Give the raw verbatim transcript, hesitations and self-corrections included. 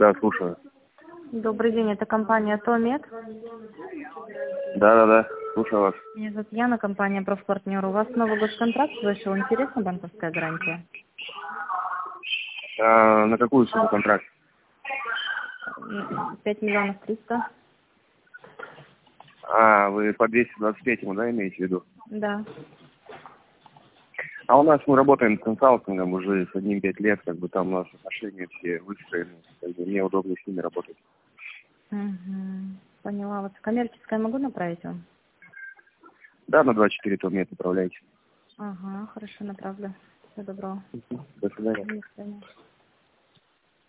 Да, слушаю. Добрый день, это компания Томед. Да, да, да, слушаю вас. Меня зовут Яна, компания Профпартнер. У вас новый госконтракт вышел, интересна банковская гарантия? А, на какую сумму контракт? пять миллионов триста. А, вы по двести двадцать пять, да, имеете в виду? Да. А у нас мы работаем с консалтингом уже с одним пять лет, как бы там у нас отношения все выстроены, как бы мне удобно с ними работать. Угу. Поняла. Вот коммерческое могу направить вам? Да, на двадцать четыре Томед отправляйте. Ага, хорошо, направлю. Всего доброго. До свидания. До свидания.